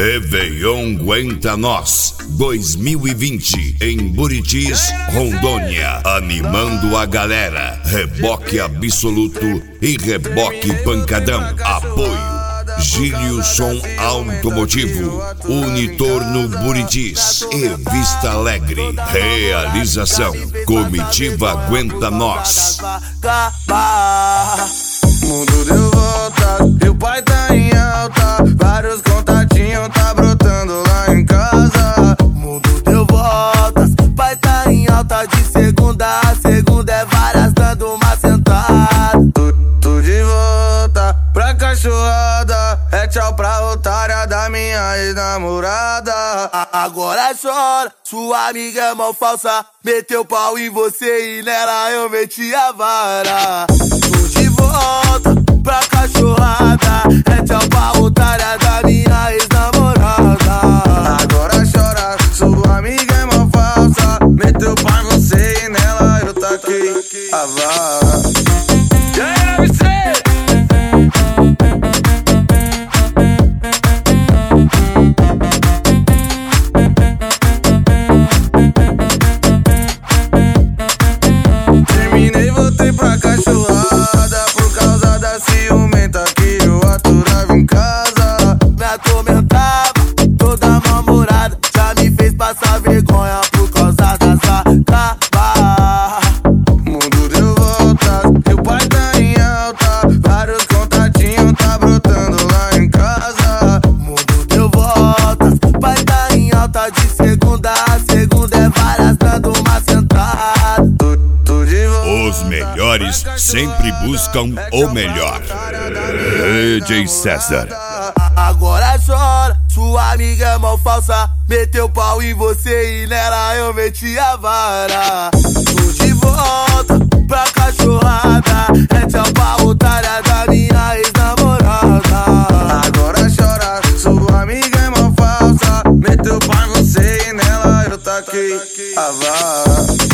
Réveillon Aguenta Nós 2020 em Buritis, Rondônia, animando a galera. Reboque Absoluto e Reboque Pancadão. Apoio Gilson Automotivo, Unitorno Buritis e Vista Alegre. Realização Comitiva Aguenta Nós. Mundo deu volta e o pai tá em alta. Vários contatinhos tá brotando lá em casa. Mundo deu voltas, pai tá em alta. De segunda a segunda é várias dando uma sentada. Tô de volta pra cachorrada. É tchau pra otária da minha ex-namorada. Agora chora, sua amiga é mal falsa. Meteu pau em você e nela eu meti a vara. Tô de volta pra cachorrada. É tchau pra otária da minha ex-namorada. Agora chora, sua amiga é mal falsa. Meteu pau em você e nela eu taquei a vara. E aí, MC? Terminei, voltei pra cachorrada por causa da ciumenta que eu aturava em casa. Me atormentava, toda mal-humorada. Já me fez passar vergonha por causa da sacaba. Mundo deu volta e o pai tá em alta. Vários contatinhos tá brotando lá em casa. Mundo deu voltas, pai tá em alta. De segunda a segunda é várias dando uma sentada. Tô de volta. Os melhores sempre buscam o melhor. DJ César. Agora chora, sua amiga é mal falsa. Meteu pau em você e nela eu meti a vara. Tô de volta pra cachorrada. É tchau pra otária da minha ex-namorada. Agora chora, sua amiga é mal falsa. Meteu pau em você e nela eu taquei a vara.